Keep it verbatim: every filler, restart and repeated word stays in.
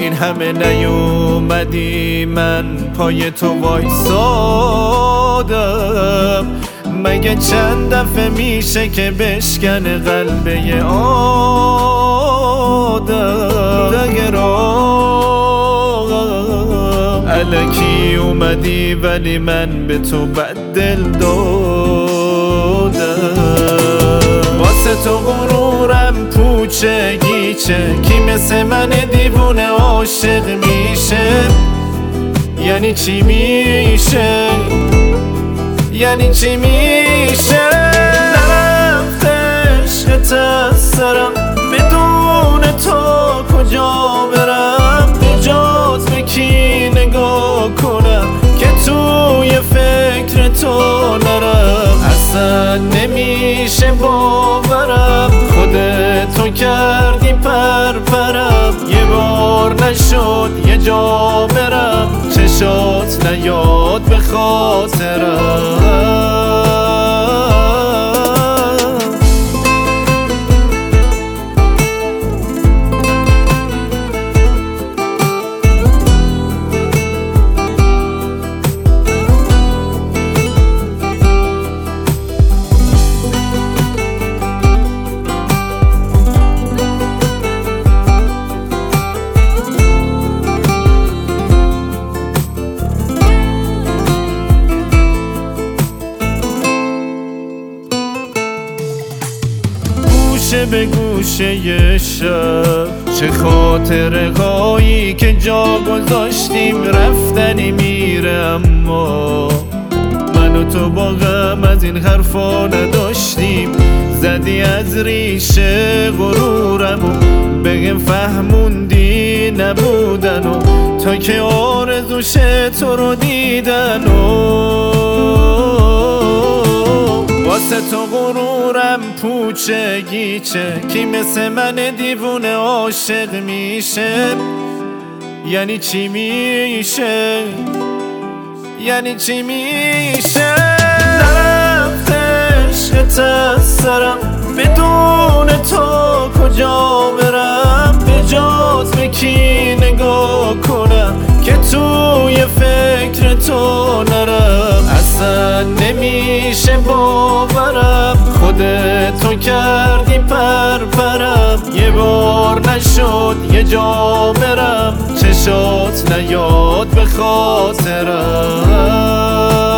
این همه نیومدی من پای تو وایسادم، مگه چند دفعه میشه که بشکنه قلبه آدم؟ دگرام الکی اومدی ولی من به تو بد دل دادم، واسه تو غرورم پوچه گیچه، کی مثل من دیوونه عاشق میشه؟ یعنی چی میشه؟ یعنی چی میشه؟ نرفت عشقت از سرم، بدون تو کجا برم؟ نجات به کی نگاه کنم که توی فکر تو نرم؟ اصلا نمیشه باورم، خودتو کردی پرپرم، یه بار نشد یه جا برم، چشات نیاد به خاطرم. به گوشه شب چه خاطره هایی که جا گذاشتیم، رفتنی میره اما من و تو با غم از این حرفا نداشتیم. زدی از ریشه غرورم و بگم فهموندی نبودن و تا که آرزوشه تو رو دیدن و واسه تو غرورم پوچه گیچه، کی مثل من دیوونه عاشق میشه؟ یعنی چی میشه؟ یعنی چی میشه؟ نرفت عشقت از سرم، بدون تو کجا برم؟ به جات به کی نگاه کنم که توی فکر تو نرم؟ اصلا نمیشه باورم، خودتو کردی پرپرم، یه بار نشد یه جا برم، چشات نیاد به خاطرم.